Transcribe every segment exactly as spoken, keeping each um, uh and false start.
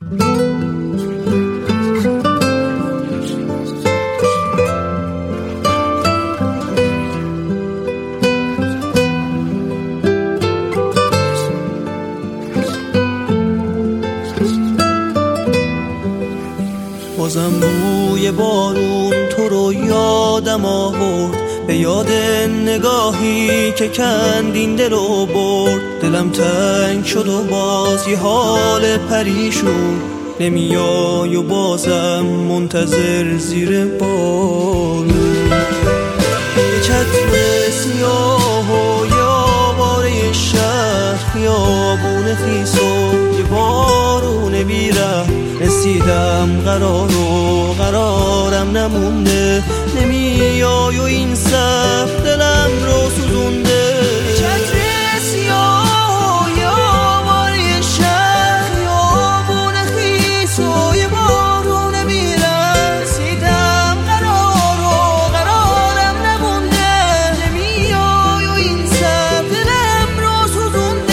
بازم بوی بارون تو رو یادم آورد، به یاد نگاهی که کندین دل رو برد. دلم تنگ شد و باز یه حال پریشون، نمیای و بازم منتظر زیر بارون. یه چتر سیاه و یه آواره شهر، خیابون خیس و یه بارون بیره. رسیدم قرار و قرارم نمونده، نمیای و این سبب دلم رو سوزونده. چتر سیاه و یه آواره شهر، خیابون خیس و یه بارون بیره. رسیدم قرار و قرارم نمونده، نمیای و این سبب دلم رو سوزونده.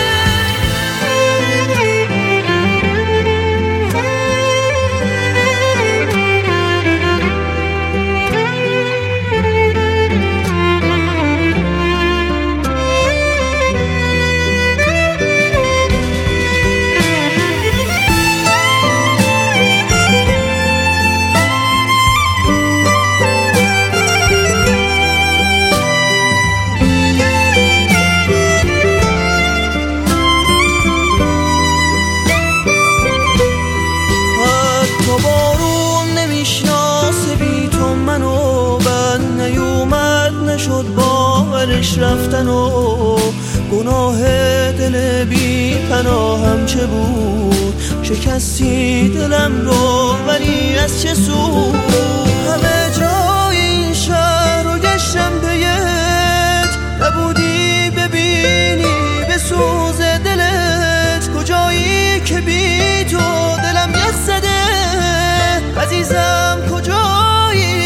شد باورش رفتن و گناه دل بی پناهم چه بود. شکستی دلم رو ولی از چه سود. همه جای این شهر رو گشتم پیت، نبودی ببینی به سوز دلت. کجایی که بی تو دلم یخ زده، عزیزم کجایی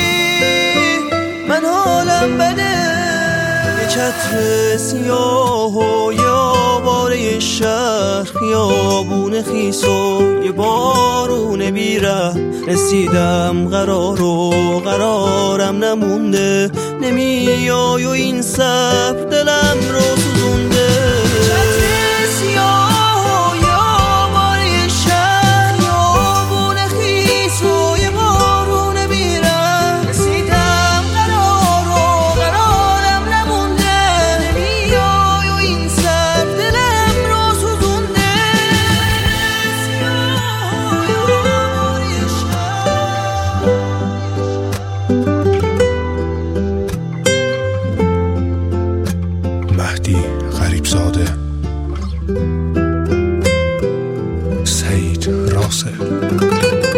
من حالم بده. یه چتر سیاه و یه آواره شهر، خیابون خیس و یه بارون بیره. رسیدم قرار و قرارم نمونده، نمیای و این سبب دلم رو سوزونده. چتر سیاه و یه آواره شهر، خیابون خیس و یه بارون بیره. رسیدم قرار و قرارم نمونده، نمیای و این سبب دلم رو سوزونده. سیاه و یه آواره شهر. مهدی غریبزاده، سعید راسل.